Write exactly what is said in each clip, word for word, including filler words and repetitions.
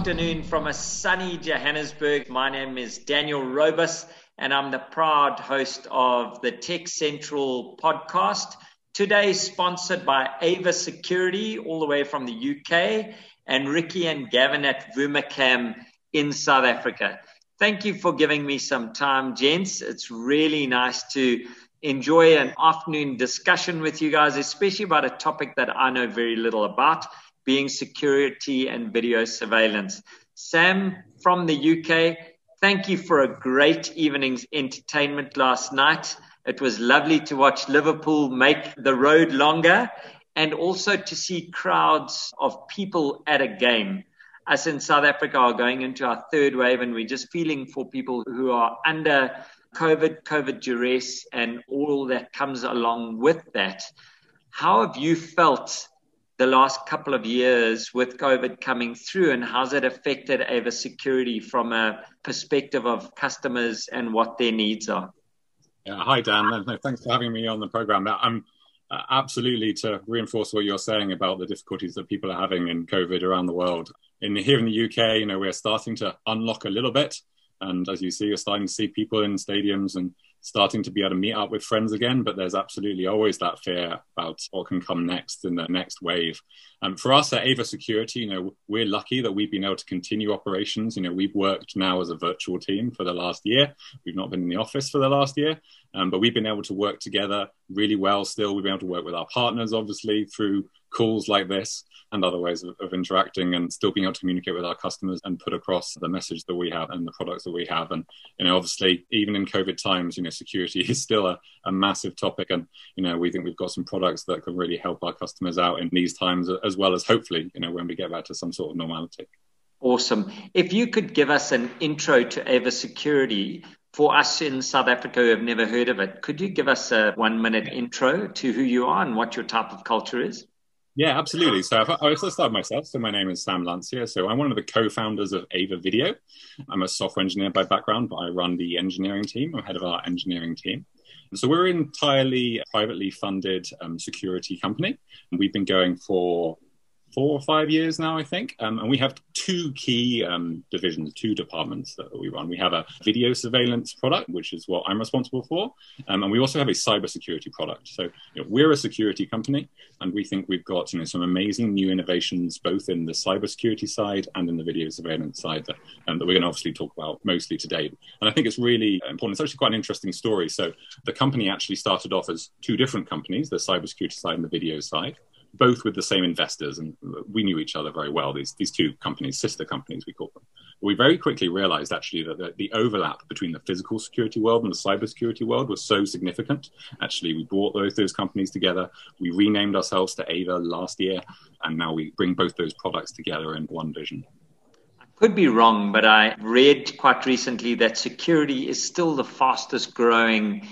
afternoon from a sunny Johannesburg. My name is Daniel Robus, and I'm the proud host of the Tech Central podcast. Today, sponsored by Ava Security, all the way from the U K, and Ricky and Gavin at Vumacam in South Africa. Thank you for giving me some time, gents. It's really nice to enjoy an afternoon discussion with you guys, especially about a topic that I know very little about, being security and video surveillance. Sam from the U K, thank you for a great evening's entertainment last night. It was lovely to watch Liverpool make the road longer and also to see crowds of people at a game. Us in South Africa are going into our third wave, and we're just feeling for people who are under COVID, COVID duress, and all that comes along with that. How have you felt the last couple of years with COVID coming through, and how's it affected Ava Security from a perspective of customers and what their needs are? Yeah, hi, Dan. No, thanks for having me on the program. I'm uh, absolutely to reinforce what you're saying about the difficulties that people are having in COVID around the world. In here in the U K, you know, we're starting to unlock a little bit. And as you see, you're starting to see people in stadiums and starting to be able to meet up with friends again. But there's absolutely always that fear about what can come next in the next wave. And for us at Ava Security, you know, we're lucky that we've been able to continue operations. You know, we've worked now as a virtual team for the last year. We've not been in the office for the last year, um, but we've been able to work together really well still. We've been able to work with our partners, obviously, through calls like this and other ways of, of interacting, and still being able to communicate with our customers and put across the message that we have and the products that we have. And, you know, obviously, even in COVID times, you know, security is still a, a massive topic. And, you know, we think we've got some products that can really help our customers out in these times, as well as hopefully, you know, when we get back to some sort of normality. Awesome. If you could give us an intro to Ava Security for us in South Africa who have never heard of it, could you give us a one minute intro to who you are and what your type of culture is? Yeah, absolutely. So if I, I'll start myself. So my name is Sam Lancia. So I'm one of the co-founders of Ava Video. I'm a software engineer by background, but I run the engineering team. I'm head of our engineering team. And so we're an entirely privately funded um, security company. And we've been going for four or five years now, I think. Um, and we have two key um, divisions, two departments that we run. We have a video surveillance product, which is what I'm responsible for. Um, and we also have a cybersecurity product. So you know, we're a security company, and we think we've got you know, some amazing new innovations, both in the cybersecurity side and in the video surveillance side that, um, that we're going to obviously talk about mostly today. And I think it's really important. It's actually quite an interesting story. So the company actually started off as two different companies, the cybersecurity side and the video side, both with the same investors, and we knew each other very well, these these two companies, sister companies, we call them. But we very quickly realized, actually, that the, the overlap between the physical security world and the cybersecurity world was so significant. Actually, we brought both those companies together. We renamed ourselves to Ava last year, and now we bring both those products together in one vision. I could be wrong, but I read quite recently that security is still the fastest growing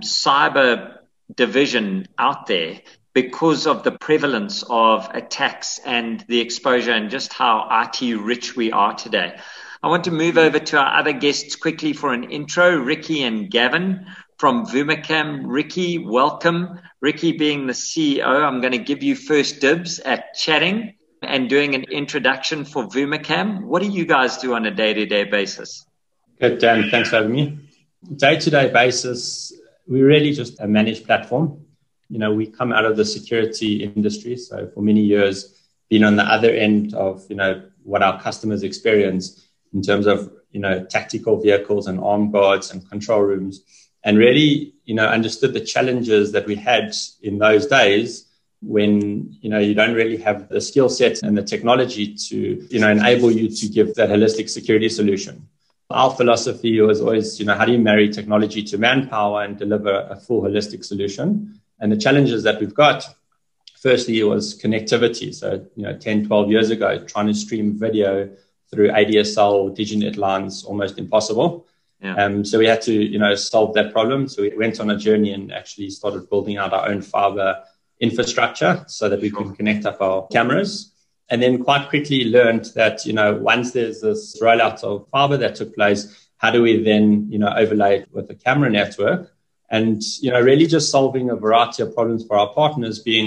cyber division out there, because of the prevalence of attacks and the exposure and just how I T rich we are today. I want to move over to our other guests quickly for an intro. Ricky and Gavin from Vumacam. Ricky, welcome. Ricky being the C E O, I'm going to give you first dibs at chatting and doing an introduction for Vumacam. What do you guys do on a day-to-day basis? Good, Dan. Thanks for having me. Day-to-day basis, we really just a managed platform. You know, we come out of the security industry. So for many years, been on the other end of, you know, what our customers experience in terms of, you know, tactical vehicles and armed guards and control rooms, and really, you know, understood the challenges that we had in those days when, you know, you don't really have the skill set and the technology to, you know, enable you to give that holistic security solution. Our philosophy was always, you know, how do you marry technology to manpower and deliver a full holistic solution? And the challenges that we've got, firstly, was connectivity. So, you know, ten, twelve years ago, trying to stream video through A D S L, Diginet lines, almost impossible. Yeah. Um, so we had to, you know, solve that problem. So we went on a journey and actually started building out our own fiber infrastructure so that we sure. can connect up our cameras. And then quite quickly learned that, you know, once there's this rollout of fiber that took place, how do we then, you know, overlay it with a camera network? And, you know, really just solving a variety of problems for our partners, being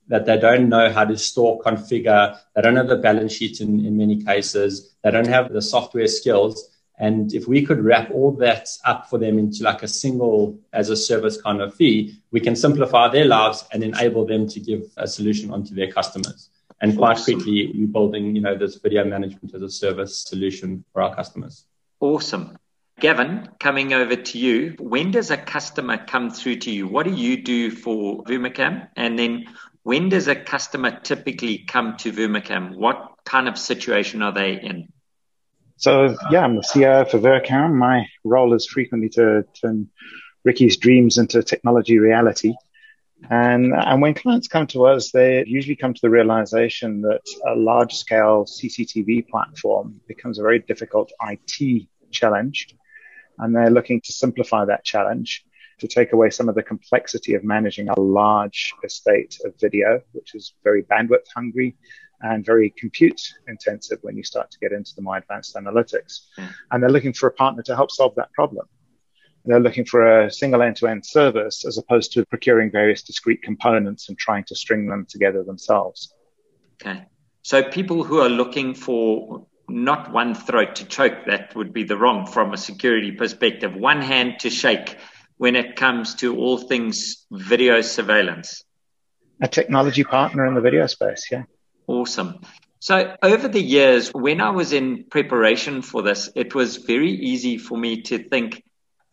that they don't know how to store, configure, they don't have the balance sheet in, in many cases, they don't have the software skills. And if we could wrap all that up for them into like a single as a service kind of fee, we can simplify their lives and enable them to give a solution onto their customers. And quite Awesome. quickly, we're building, you know, this video management as a service solution for our customers. Awesome. Gavin, coming over to you. When does a customer come through to you? What do you do for Vumacam? And then when does a customer typically come to Vumacam? What kind of situation are they in? So, yeah, I'm the C I O for Vumacam. My role is frequently to turn Ricky's dreams into technology reality. And, and when clients come to us, they usually come to the realization that a large-scale C C T V platform becomes a very difficult I T challenge. And they're looking to simplify that challenge to take away some of the complexity of managing a large estate of video, which is very bandwidth hungry and very compute intensive when you start to get into the more advanced analytics. Mm. And they're looking for a partner to help solve that problem. They're looking for a single end-to-end service as opposed to procuring various discrete components and trying to string them together themselves. Okay. So people who are looking for not one throat to choke, that would be the wrong from a security perspective, one hand to shake when it comes to all things video surveillance. A technology partner in the video space, yeah. Awesome. So over the years, when I was in preparation for this, it was very easy for me to think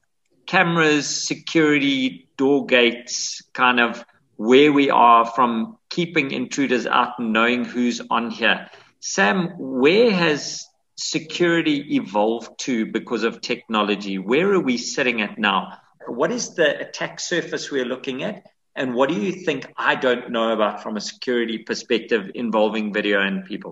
cameras, security, door gates, kind of where we are from keeping intruders out and knowing who's on here. Sam, where has security evolved to because of technology? Where are we sitting at now? What is the attack surface we're looking at? And what do you think I don't know about from a security perspective involving video and people?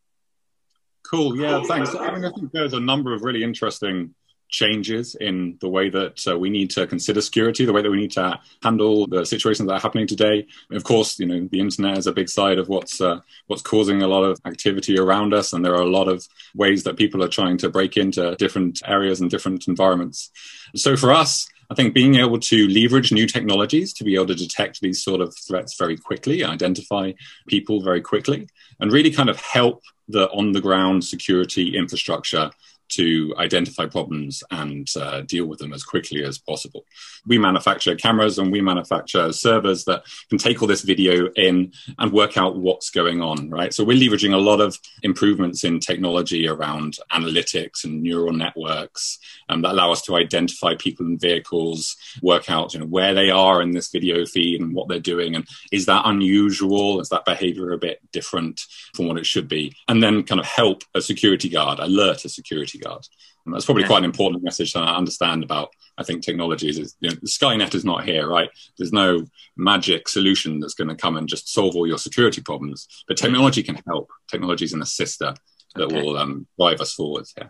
Cool. Yeah, thanks. I mean, I think there's a number of really interesting changes in the way that uh, we need to consider security, the way that we need to handle the situations that are happening today. Of course, you know, the internet is a big side of what's uh, what's causing a lot of activity around us, and there are a lot of ways that people are trying to break into different areas and different environments. So for us, I think being able to leverage new technologies to be able to detect these sort of threats very quickly, identify people very quickly, and really kind of help the on-the-ground security infrastructure to identify problems and uh, deal with them as quickly as possible. We manufacture cameras and we manufacture servers that can take all this video in and work out what's going on, right? So we're leveraging a lot of improvements in technology around analytics and neural networks um, that allow us to identify people in vehicles, work out you know, where they are in this video feed and what they're doing. And is that unusual? Is that behavior a bit different from what it should be? And then kind of help a security guard, alert a security guard. And that's probably quite an important message to understand about, I think, technologies is, you know, Skynet is not here, right? There's no magic solution that's going to come and just solve all your security problems. But technology can help. Technology is an assister that okay. will um, drive us forward. Yeah.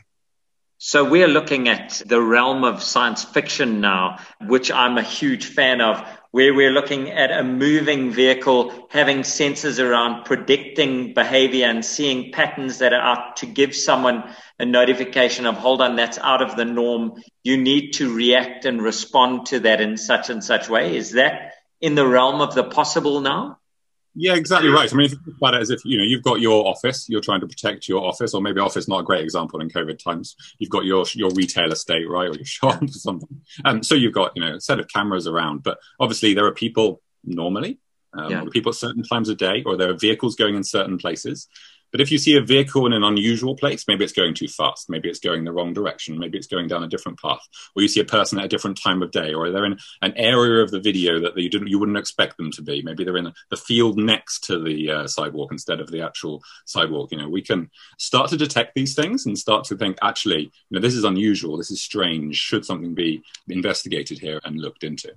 So we're looking at the realm of science fiction now, which I'm a huge fan of, where we're looking at a moving vehicle having sensors around predicting behavior and seeing patterns that are out to give someone a notification of, hold on, that's out of the norm. You need to react and respond to that in such and such way. Is that in the realm of the possible now? Yeah, exactly right. I mean, if you think about it as if, you know, you've got your office, you're trying to protect your office, or maybe office, not a great example in COVID times. You've got your your retail estate, right, or your shop or something. Um, so you've got, you know, a set of cameras around, but obviously there are people normally, um, yeah. or people at certain times of day, or there are vehicles going in certain places. But if you see a vehicle in an unusual place, maybe it's going too fast, maybe it's going the wrong direction, maybe it's going down a different path, or you see a person at a different time of day, or they're in an area of the video that you didn't, you wouldn't expect them to be. Maybe they're in the field next to the uh, sidewalk instead of the actual sidewalk. You know, we can start to detect these things and start to think, actually, you know, this is unusual, this is strange. Should something be investigated here and looked into?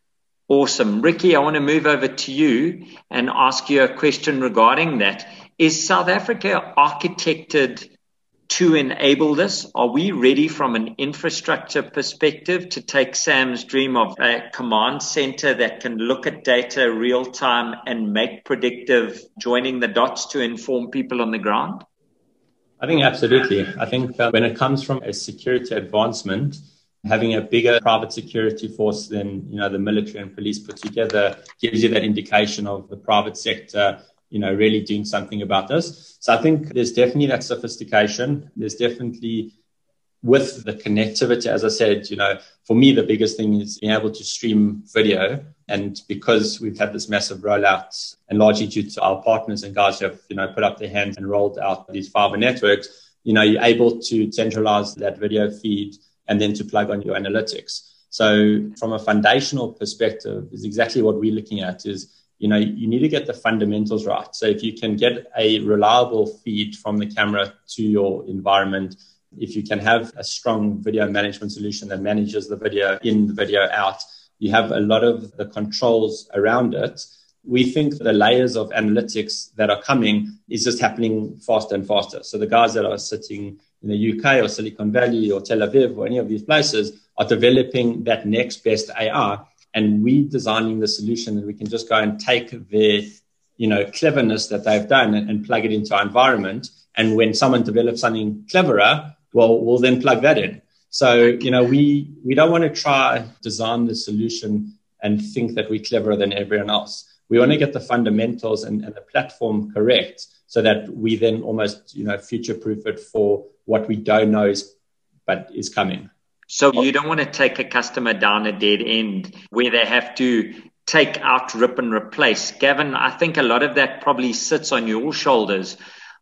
Awesome. Ricky, I want to move over to you and ask you a question regarding that. Is South Africa architected to enable this? Are we ready from an infrastructure perspective to take Sam's dream of a command center that can look at data real time and make predictive, joining the dots to inform people on the ground? I think absolutely. I think uh, when it comes from a security advancement, Having a bigger private security force than, you know, the military and police put together gives you that indication of the private sector, you know, really doing something about this. So I think there's definitely that sophistication. There's definitely, with the connectivity, as I said, you know, for me, the biggest thing is being able to stream video. And because we've had this massive rollout, and largely due to our partners and guys who have, you know, put up their hands and rolled out these fiber networks, you know, you're able to centralize that video feed and then to plug on your analytics. So from a foundational perspective, is exactly what we're looking at is, you know, you need to get the fundamentals right. So if you can get a reliable feed from the camera to your environment, if you can have a strong video management solution that manages the video in, the video out, you have a lot of the controls around it. We think the layers of analytics that are coming is just happening faster and faster. So the guys that are sitting in the U K or Silicon Valley or Tel Aviv or any of these places are developing that next best A I, and we designing the solution that we can just go and take their, you know, cleverness that they've done and, and plug it into our environment. And when someone develops something cleverer, well, we'll then plug that in. So, you know, we, we don't want to try design the solution and think that we're cleverer than everyone else. We want to get the fundamentals and, and the platform correct so that we then almost, you know, future-proof it for what we don't know is, but is coming. So you don't want to take a customer down a dead end where they have to take out, rip and replace. Gavin, I think a lot of that probably sits on your shoulders.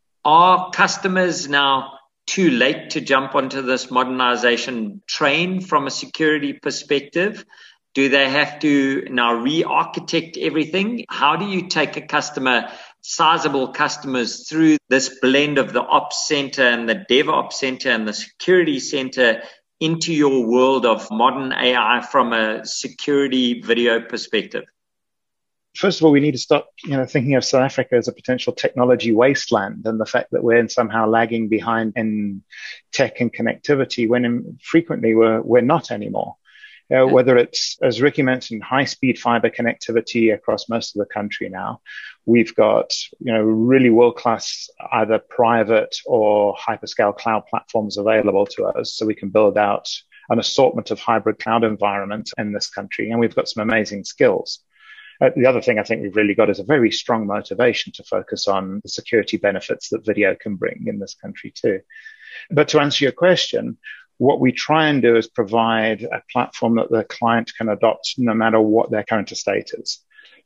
Are customers now too late to jump onto this modernization train from a security perspective? Do they have to now re-architect everything? How do you take a customer, sizable customers, through this blend of the ops center and the DevOps center and the security center into your world of modern A I from a security video perspective? First of all, we need to stop, you know, thinking of South Africa as a potential technology wasteland, and the fact that we're somehow lagging behind in tech and connectivity when in, frequently we're, we're not anymore. Uh, whether it's, as Ricky mentioned, high-speed fiber connectivity across most of the country now. We've got, you know, really world-class either private or hyperscale cloud platforms available to us, so we can build out an assortment of hybrid cloud environments in this country, and we've got some amazing skills. Uh, the other thing I think we've really got is a very strong motivation to focus on the security benefits that video can bring in this country too. But to answer your question, what we try and do is provide a platform that the client can adopt no matter what their current estate is.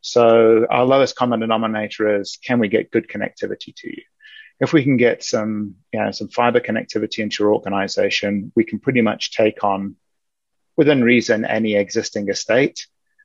So our lowest common denominator is, can we get good connectivity to you? If we can get some, you know, some fiber connectivity into your organization, we can pretty much take on, within reason, any existing estate.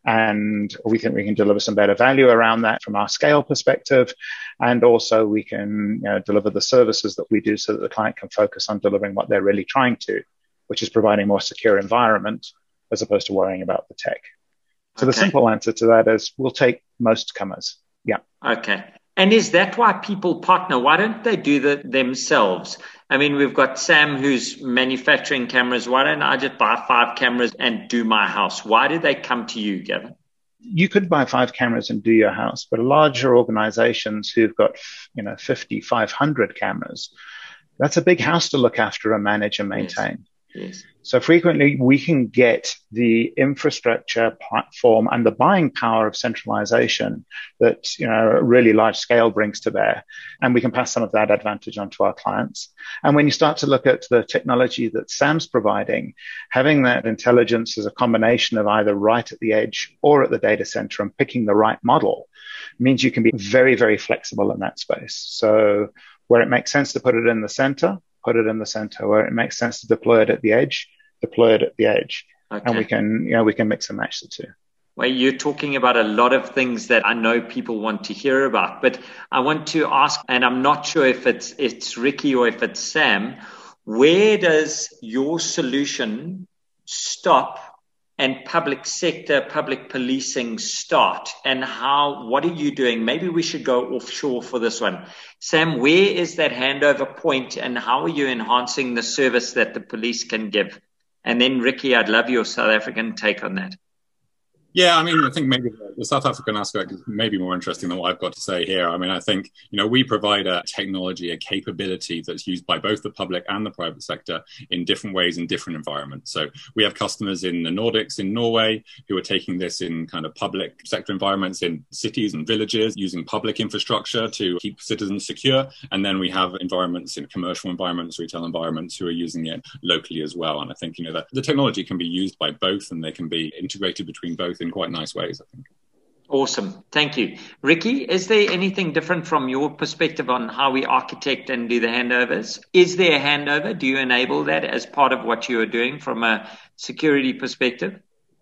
And we think we can deliver some better value around that from our scale perspective. And also we can, you know, deliver the services that we do so that the client can focus on delivering what they're really trying to, which is providing a more secure environment as opposed to worrying about the tech. So okay. The simple answer to that is we'll take most comers. Yeah. Okay. And is that why people partner? Why don't they do that themselves? I mean, we've got Sam who's manufacturing cameras. Why don't I just buy five cameras and do my house? Why do they come to you, Gavin? You could buy five cameras and do your house, but larger organizations who've got, you know, fifty, five hundred cameras, that's a big house to look after and manage and maintain. Yes. Yes. So frequently we can get the infrastructure platform and the buying power of centralization that, you know, really large scale brings to bear. And we can pass some of that advantage on to our clients. And when you start to look at the technology that Sam's providing, having that intelligence as a combination of either right at the edge or at the data center and picking the right model means you can be very, very flexible in that space. So where it makes sense to put it in the center, put it in the center. Where it makes sense to deploy it at the edge, deploy it at the edge. Okay. And we can, you know, we can mix and match the two. Well, you're talking about a lot of things that I know people want to hear about, but I want to ask, and I'm not sure if it's, it's Ricky or if it's Sam, where does your solution stop and public sector, public policing start? And how, what are you doing? Maybe we should go offshore for this one. Sam, where is that handover point and how are you enhancing the service that the police can give? And then Ricky, I'd love your South African take on that. Yeah, I mean, I think maybe the South African aspect is maybe more interesting than what I've got to say here. I mean, I think, you know, we provide a technology, a capability that's used by both the public and the private sector in different ways in different environments. So we have customers in the Nordics, in Norway, who are taking this in kind of public sector environments in cities and villages, using public infrastructure to keep citizens secure. And then we have environments in commercial environments, retail environments, who are using it locally as well. And I think, you know, that the technology can be used by both and they can be integrated between both in quite nice ways, I think. Awesome. Thank you. Ricky, is there anything different from your perspective on how we architect and do the handovers? Is there a handover? Do you enable that as part of what you are doing from a security perspective?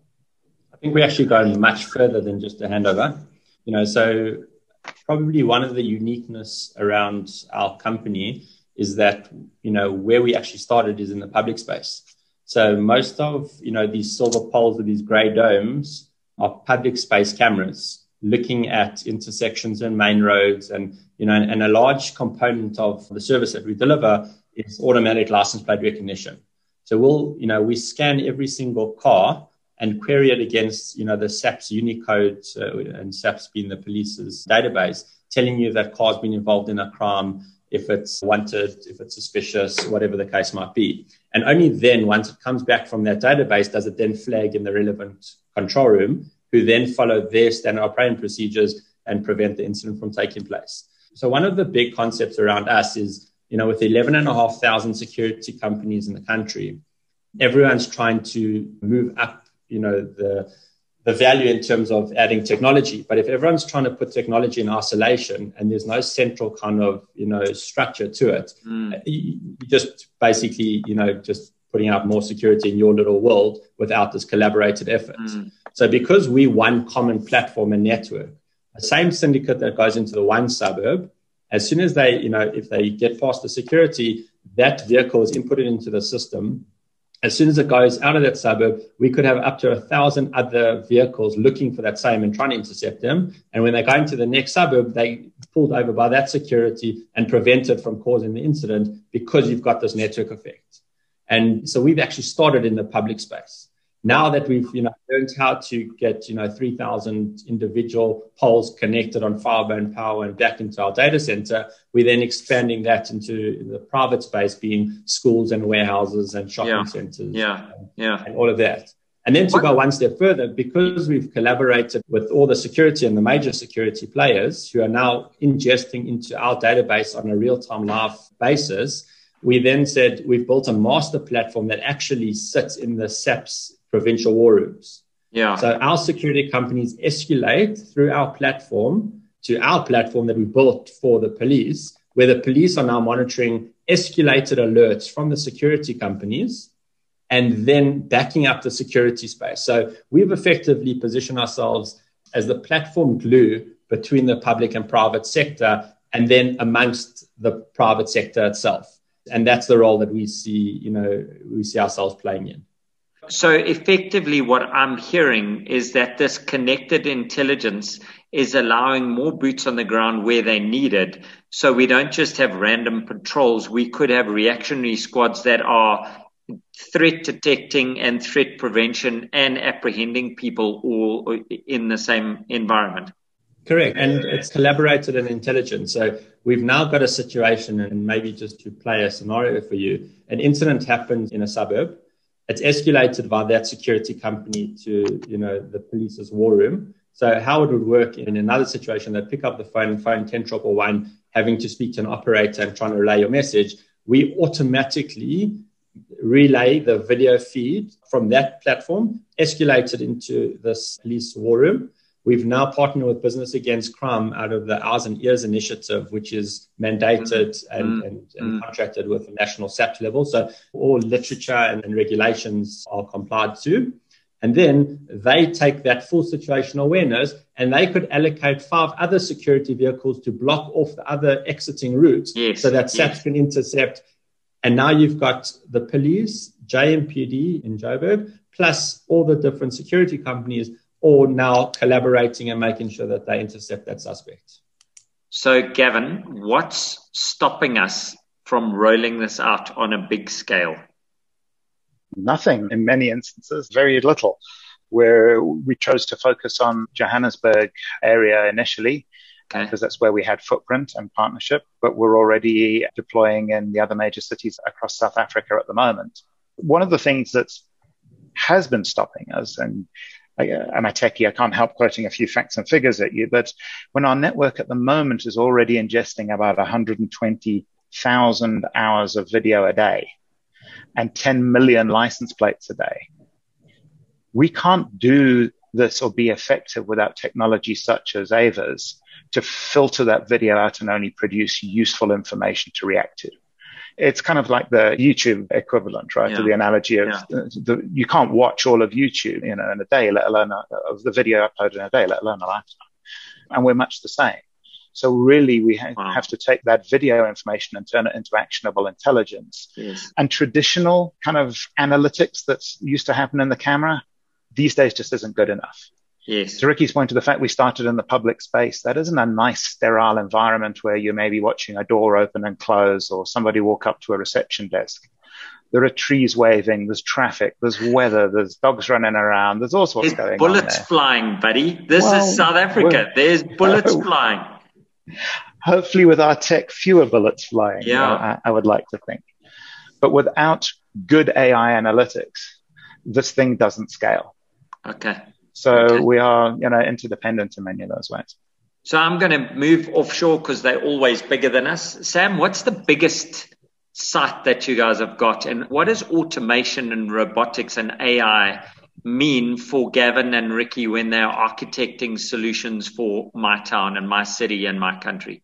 I think we actually go much further than just a handover. You know, so probably one of the uniqueness around our company is that, you know, where we actually started is in the public space. So most of, you know, these silver poles with these gray domes are public space cameras looking at intersections and main roads. And, you know, and, and a large component of the service that we deliver is automatic license plate recognition. So we'll, you know, we scan every single car and query it against, you know, the SAPS Unicode, uh, and SAPS being the police's database, telling you that car's been involved in a crime, if it's wanted, if it's suspicious, whatever the case might be. And only then, once it comes back from that database, does it then flag in the relevant control room, who then follow their standard operating procedures and prevent the incident from taking place. So one of the big concepts around us is, you know, with eleven and a half thousand security companies in the country, everyone's trying to move up, you know, the the value in terms of adding technology. But if everyone's trying to put technology in isolation and there's no central kind of, you know, structure to it, mm. you just basically, you know, just putting out more security in your little world without this collaborated effort. Mm. So because we one common platform and network, the same syndicate that goes into the one suburb, as soon as they, you know, if they get past the security, that vehicle is inputted into the system. As soon as it goes out of that suburb, we could have up to a thousand other vehicles looking for that same and trying to intercept them. And when they go into the next suburb, they pulled over by that security and prevented from causing the incident because you've got this network effect. And so we've actually started in the public space. Now that we've, you know, learned how to get, you know, three thousand individual poles connected on fiber-and power and back into our data center, we're then expanding that into the private space, being schools and warehouses and shopping yeah. centers yeah. And, yeah. and all of that. And then to what? go one step further, because we've collaborated with all the security and the major security players who are now ingesting into our database on a real-time live basis, we then said we've built a master platform that actually sits in the SAPS provincial war rooms. Yeah. So our security companies escalate through our platform to our platform that we built for the police, where the police are now monitoring escalated alerts from the security companies and then backing up the security space. So we've effectively positioned ourselves as the platform glue between the public and private sector and then amongst the private sector itself. And that's the role that we see, you know, we see ourselves playing in. So effectively what I'm hearing is that this connected intelligence is allowing more boots on the ground where they needed. So we don't just have random patrols. We could have reactionary squads that are threat detecting and threat prevention and apprehending people all in the same environment. Correct. And it's collaborated and intelligent. So we've now got a situation, and maybe just to play a scenario for you, an incident happens in a suburb. It's escalated by that security company to, you know, the police's war room. So how it would work in another situation, they pick up the phone and phone ten one one, having to speak to an operator and trying to relay your message. We automatically relay the video feed from that platform, escalated into this police war room. We've now partnered with Business Against Crime out of the Eyes and Ears initiative, which is mandated mm. and, mm. and, and mm. contracted with the national SAPS level. So all literature and, and regulations are complied to. And then they take that full situational awareness and they could allocate five other security vehicles to block off the other exiting routes yes. so that SAPS yes. can intercept. And now you've got the police, J M P D in Joburg, plus all the different security companies or now collaborating and making sure that they intercept that suspect. So, Gavin, what's stopping us from rolling this out on a big scale? Nothing in many instances, very little. where we chose to focus on Johannesburg area initially, okay. because that's where we had footprint and partnership, but we're already deploying in the other major cities across South Africa at the moment. One of the things that has been stopping us, and I, I'm a techie, I can't help quoting a few facts and figures at you, but when our network at the moment is already ingesting about one hundred twenty thousand hours of video a day and ten million license plates a day, we can't do this or be effective without technology such as Ava's to filter that video out and only produce useful information to react to. It's kind of like the YouTube equivalent, right? Yeah. To the analogy of yeah. the, you can't watch all of YouTube, you know, in a day, let alone a, of the video uploaded in a day, let alone a lifetime. And we're much the same. So really, we ha- wow. have to take that video information and turn it into actionable intelligence. Yes. And traditional kind of analytics that's used to happen in the camera these days just isn't good enough. Yes. To Ricky's point to the fact we started in the public space, that isn't a nice sterile environment where you're maybe watching a door open and close or somebody walk up to a reception desk. There are trees waving, there's traffic, there's weather, there's dogs running around, there's all sorts There's going bullets on there. flying, buddy. This well, is South Africa. There's bullets flying. Hopefully with our tech, fewer bullets flying, Yeah. you know, I, I would like to think. But without good A I analytics, this thing doesn't scale. Okay. So okay. we are, you know, interdependent in many of those ways. So I'm going to move offshore because they're always bigger than us. Sam, what's the biggest site that you guys have got? And what does automation and robotics and A I mean for Gavin and Ricky when they're architecting solutions for my town and my city and my country?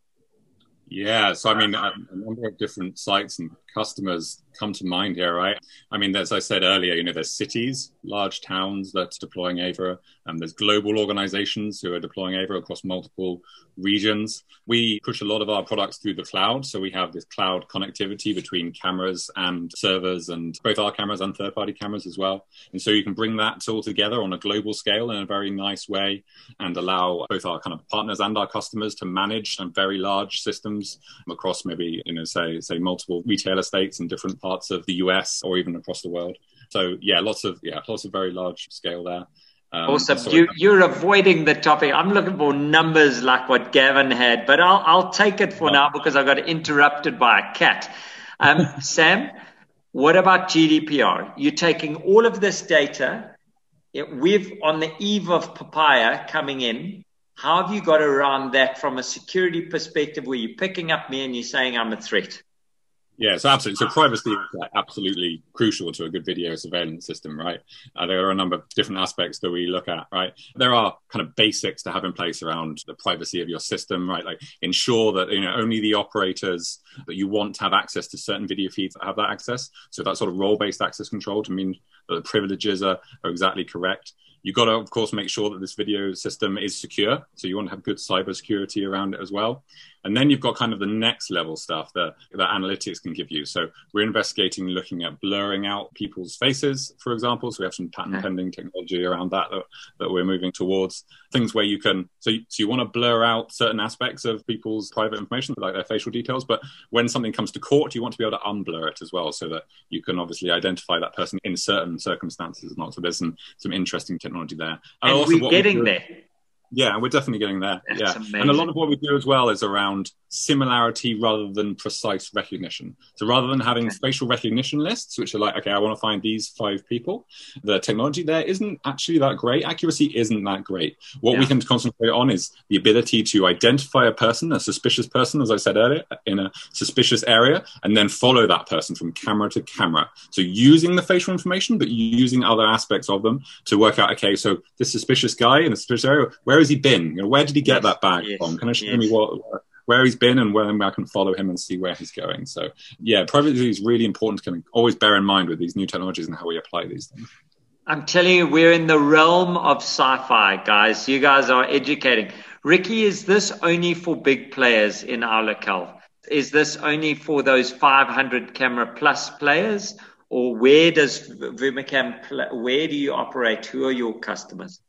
Yeah, so I mean, a, a number of different sites and customers come to mind here, right? I mean, as I said earlier, you know, there's cities, large towns that's deploying Ava, and there's global organizations who are deploying Ava across multiple regions. We push a lot of our products through the cloud, so we have this cloud connectivity between cameras and servers, and both our cameras and third-party cameras as well. And so you can bring that all together on a global scale in a very nice way and allow both our kind of partners and our customers to manage some very large systems across maybe, you know, say, say multiple retail estates in different parts of the U S or even across the world. So yeah, lots of, yeah, lots of very large scale there. Um, awesome. You, you're avoiding the topic. I'm looking for numbers like what Gavin had, but I'll, I'll take it for oh. now because I got interrupted by a cat. Um, Sam, what about G D P R? You're taking all of this data. It, we've on the eve of Papaya coming in. How have you got around that from a security perspective where you're picking up me and you're saying I'm a threat? Yeah, so absolutely. So privacy is like absolutely crucial to a good video surveillance system, right? Uh, there are a number of different aspects that we look at, right? There are kind of basics to have in place around the privacy of your system, right? Like ensure that, you know, only the operators that you want to have access to certain video feeds have that access. So that sort of role-based access control to mean that the privileges are, are exactly correct. You've got to, of course, make sure that this video system is secure. So you want to have good cybersecurity around it as well. And then you've got kind of the next level stuff that, that analytics can give you. So we're investigating, looking at blurring out people's faces, for example. So we have some patent pending technology around that, that that we're moving towards. Things where you can, so you, so you want to blur out certain aspects of people's private information, like their facial details. But when something comes to court, you want to be able to unblur it as well so that you can obviously identify that person in certain circumstances. Not so there's some, some interesting technology there. And, and also we're getting there. Yeah, we're definitely getting there. That's yeah. amazing. And a lot of what we do as well is around similarity rather than precise recognition. So rather than having okay. facial recognition lists, which are like, okay, I want to find these five people, the technology there isn't actually that great. Accuracy isn't that great. What yeah. we can concentrate on is the ability to identify a person, a suspicious person, as I said earlier, in a suspicious area, and then follow that person from camera to camera. So using the facial information, but using other aspects of them to work out, okay, so this suspicious guy in a suspicious area, where has he been? You know, where did he get yes. that bag yes. from? Can I show yes. me what, where he's been and where I can follow him and see where he's going? So, yeah, privacy is really important to kind of always bear in mind with these new technologies and how we apply these things. I'm telling you, we're in the realm of sci-fi, guys. You guys are educating. Ricky, is this only for big players in our locale? Is this only for those five hundred camera plus players? Or where does Vumicam, where do you operate? Who are your customers?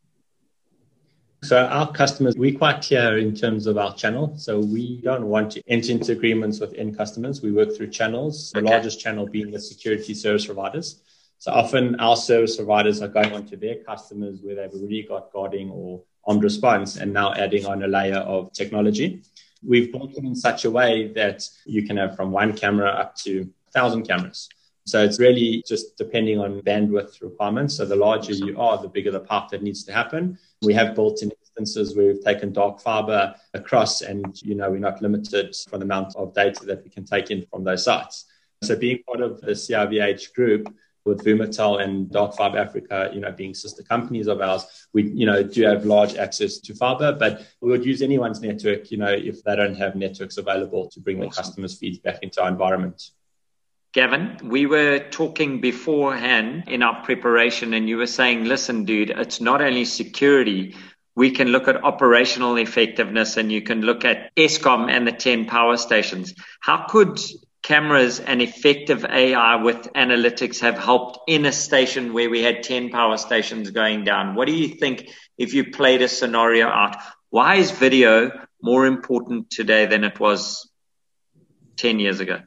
So our customers, we're quite clear in terms of our channel. So we don't want to enter into agreements with end customers. We work through channels, the okay. largest channel being the security service providers. So often our service providers are going onto their customers where they've already got guarding or armed response and now adding on a layer of technology. We've built it in such a way that you can have from one camera up to a thousand cameras. So it's really just depending on bandwidth requirements. So the larger you are, the bigger the pipe that needs to happen. We have built-in instances where we've taken dark fiber across and, you know, we're not limited for the amount of data that we can take in from those sites. So being part of the C I V H group with Vumatel and Dark Fiber Africa, you know, being sister companies of ours, we, you know, do have large access to fiber, but we would use anyone's network, you know, if they don't have networks available to bring awesome. The customers' feeds back into our environment. Gavin, we were talking beforehand in our preparation and you were saying, listen, dude, it's not only security. We can look at operational effectiveness and you can look at Eskom and the ten power stations. How could cameras and effective A I with analytics have helped in a station where we had ten power stations going down? What do you think if you played a scenario out? Why is video more important today than it was ten years ago?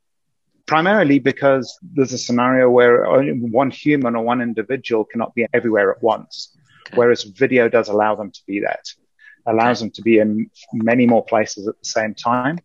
Primarily because there's a scenario where only one human or one individual cannot be everywhere at once, okay. Whereas video does allow them to be that, allows okay. them to be in many more places at the same time.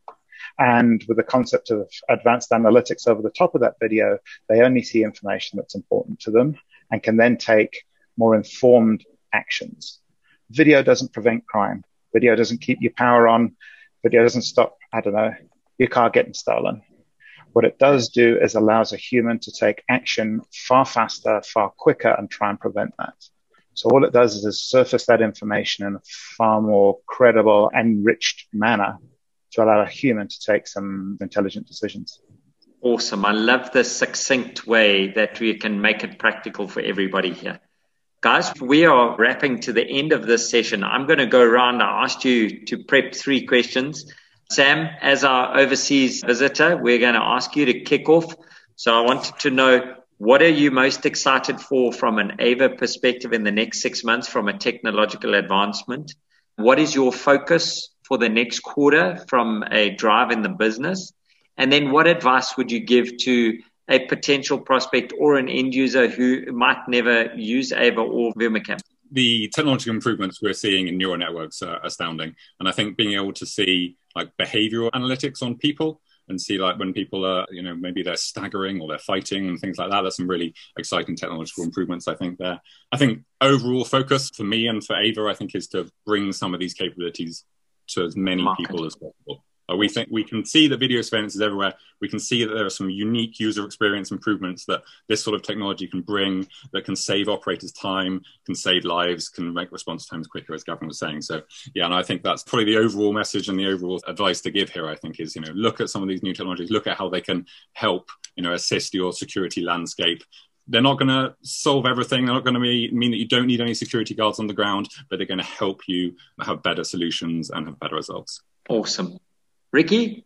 And with the concept of advanced analytics over the top of that video, they only see information that's important to them and can then take more informed actions. Video doesn't prevent crime. Video doesn't keep your power on. Video doesn't stop, I don't know, your car getting stolen. What it does do is allows a human to take action far faster, far quicker, and try and prevent that. So all it does is, is surface that information in a far more credible, enriched manner to allow a human to take some intelligent decisions. Awesome. I love the succinct way that we can make it practical for everybody here. Guys, we are wrapping to the end of this session. I'm going to go around. I asked you to prep three questions. Sam, as our overseas visitor, we're going to ask you to kick off. So I wanted to know, what are you most excited for from an Ava perspective in the next six months from a technological advancement? What is your focus for the next quarter from a drive in the business? And then what advice would you give to a potential prospect or an end user who might never use Ava or Vumacam? The technological improvements we're seeing in neural networks are astounding. And I think being able to see like behavioral analytics on people and see like when people are, you know, maybe they're staggering or they're fighting and things like that, there's some really exciting technological improvements, I think, there. I think overall focus for me and for Ava, I think, is to bring some of these capabilities to as many Market. people as possible. Uh, we think we can see that video surveillance is everywhere. We can see that there are some unique user experience improvements that this sort of technology can bring, that can save operators time, can save lives, can make response times quicker, as Gavin was saying. So, yeah, and I think that's probably the overall message and the overall advice to give here, I think, is, you know, look at some of these new technologies, look at how they can help, you know, assist your security landscape. They're not going to solve everything. They're not going to be, mean that you don't need any security guards on the ground, but they're going to help you have better solutions and have better results. Awesome. Ricky?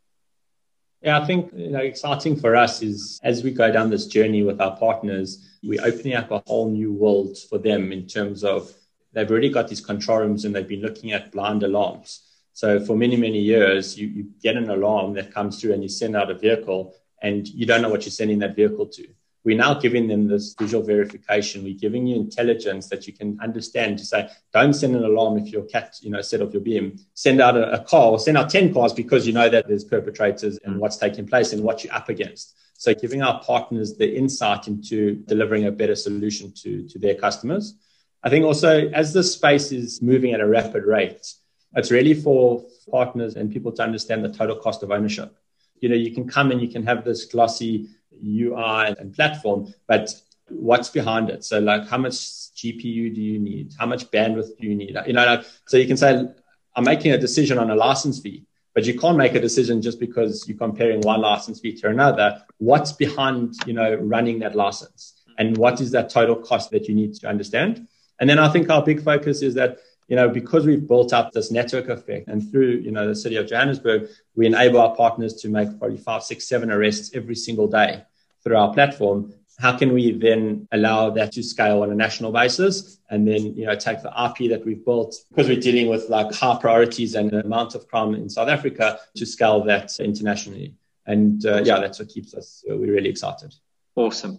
Yeah, I think, you know, exciting for us is as we go down this journey with our partners, we're opening up a whole new world for them in terms of they've already got these control rooms and they've been looking at blind alarms. So for many, many years, you, you get an alarm that comes through and you send out a vehicle and you don't know what you're sending that vehicle to. We're now giving them this visual verification. We're giving you intelligence that you can understand to say, don't send an alarm if your cat, you know, set off your beam. Send out a, a car or send out ten cars because you know that there's perpetrators and what's taking place and what you're up against. So giving our partners the insight into delivering a better solution to, to their customers. I think also as this space is moving at a rapid rate, it's really for partners and people to understand the total cost of ownership. You know, you can come and you can have this glossy U I and platform, but what's behind it? So like, how much G P U do you need? How much bandwidth do you need? You know, like, so you can say, I'm making a decision on a license fee, but you can't make a decision just because you're comparing one license fee to another. What's behind, you know, running that license? And what is that total cost that you need to understand? And then I think our big focus is that, you know, because we've built up this network effect and through, you know, the city of Johannesburg, we enable our partners to make probably five, six, seven arrests every single day through our platform. How can we then allow that to scale on a national basis and then, you know, take the I P that we've built, because we're dealing with like high priorities and the amount of crime in South Africa, to scale that internationally. And uh, yeah, that's what keeps us, uh, we're really excited. Awesome.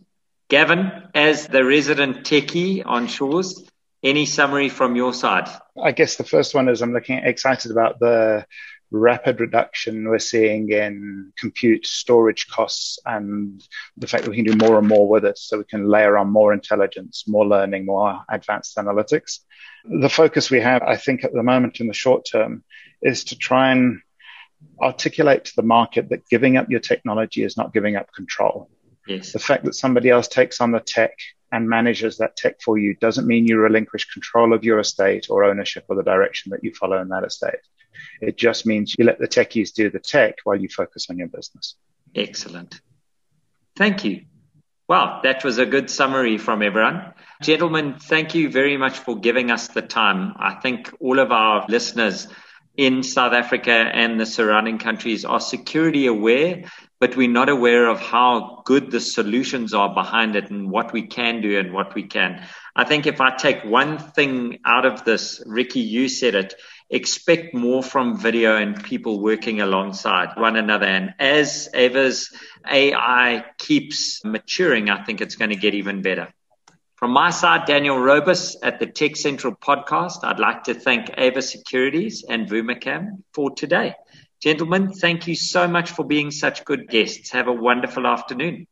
Gavin, as the resident techie on Shores, any summary from your side? I guess the first one is I'm looking excited about the rapid reduction we're seeing in compute storage costs and the fact that we can do more and more with it, so we can layer on more intelligence, more learning, more advanced analytics. The focus we have, I think, at the moment in the short term is to try and articulate to the market that giving up your technology is not giving up control. Yes. The fact that somebody else takes on the tech and manages that tech for you doesn't mean you relinquish control of your estate or ownership of the direction that you follow in that estate. It just means you let the techies do the tech while you focus on your business. Excellent. Thank you. Well, that was a good summary from everyone. Gentlemen, thank you very much for giving us the time. I think all of our listeners in South Africa and the surrounding countries are security aware, but we're not aware of how good the solutions are behind it and what we can do and what we can. I think if I take one thing out of this, Ricky, you said it, expect more from video and people working alongside one another. And as Ava's A I keeps maturing, I think it's going to get even better. From my side, Daniel Robus at the Tech Central podcast, I'd like to thank Ava Securities and Vumacam for today. Gentlemen, thank you so much for being such good guests. Have a wonderful afternoon.